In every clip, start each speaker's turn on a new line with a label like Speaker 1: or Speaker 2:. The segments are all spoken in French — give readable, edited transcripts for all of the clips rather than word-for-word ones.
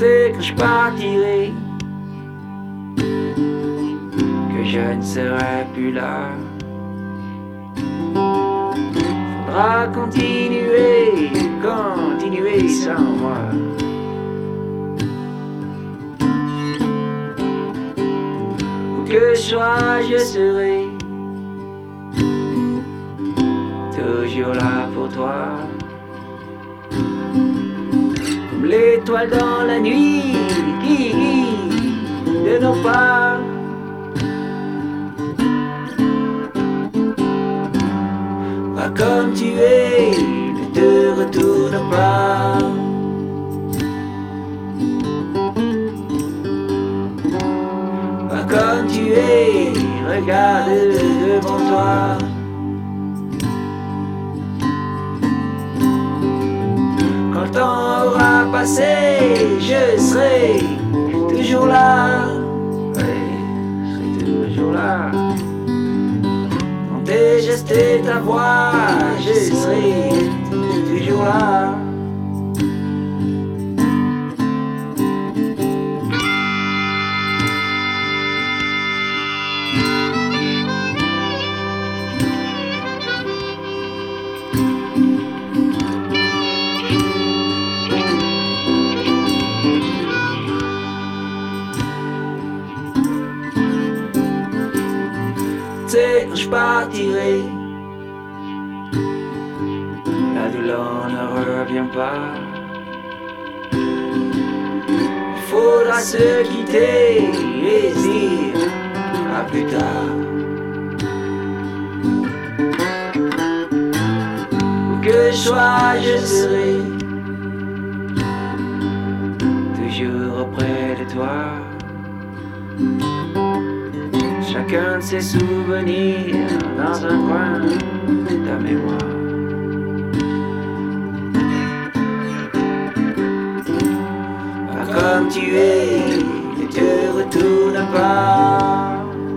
Speaker 1: C'est quand je partirai que je ne serai plus là. Faudra continuer sans moi. Où que je sois, je serai toujours là pour toi. Comme l'étoile dans la nuit qui de nos pas. Pas comme tu es, ne te retourne pas. Pas comme tu es, regarde devant toi. Quand le temps aura passé, je serai toujours là. Oui, je serai toujours là. Dans tes gestes et ta voix, je serai toujours là. C'est quand je partirai, la douleur ne revient pas. Il faudra se quitter et se dire à plus tard. Où que je sois, je serai toujours auprès de toi. Chacun de ses souvenirs dans un coin de ta mémoire. Pas comme tu es, ne te retourne pas.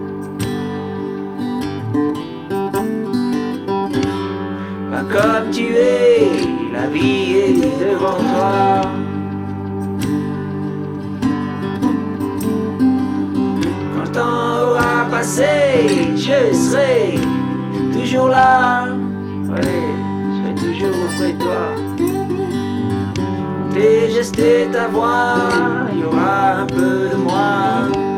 Speaker 1: Pas comme tu es, la vie est devant toi. Je serai toujours là. Oui, je serai toujours auprès de toi. Tes gestes et ta voix, il y aura un peu de moi.